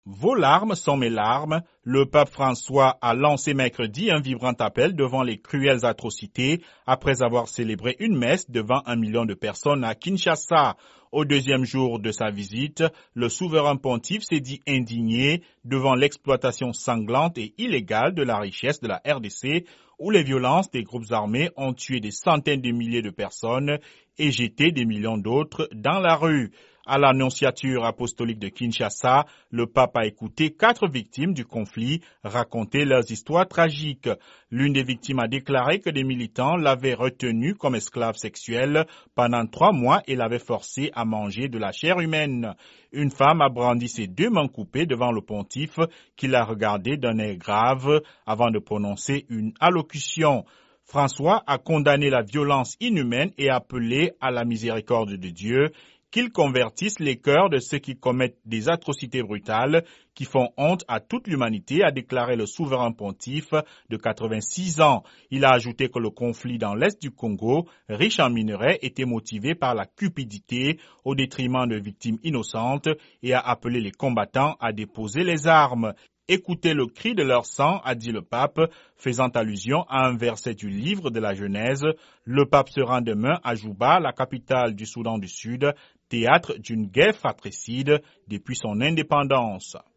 Vos larmes sont mes larmes. Le pape François a lancé mercredi un vibrant appel devant les cruelles atrocités après avoir célébré une messe devant 1 million de personnes à Kinshasa. Au deuxième jour de sa visite, le souverain pontife s'est dit indigné devant l'exploitation sanglante et illégale de la richesse de la RDC, où les violences des groupes armés ont tué des centaines de milliers de personnes et jeté des millions d'autres dans la rue. À l'annonciature apostolique de Kinshasa, le pape a écouté 4 victimes du conflit raconter leurs histoires tragiques. L'une des victimes a déclaré que des militants l'avaient retenue comme esclave sexuelle pendant 3 mois et l'avaient forcée à manger de la chair humaine. Une femme a brandi ses 2 mains coupées devant le pontife qui l'a regardé d'un air grave avant de prononcer une allocution. François a condamné la violence inhumaine et appelé à la miséricorde de Dieu, qu'il convertisse les cœurs de ceux qui commettent des atrocités brutales qui font honte à toute l'humanité, a déclaré le souverain pontife de 86 ans. Il a ajouté que le conflit dans l'est du Congo, riche en minerais, était motivé par la cupidité au détriment de victimes innocentes et a appelé les combattants à déposer les armes. Écoutez le cri de leur sang, a dit le pape, faisant allusion à un verset du livre de la Genèse. Le pape se rend demain à Juba, la capitale du Soudan du Sud, théâtre d'une guerre fratricide depuis son indépendance.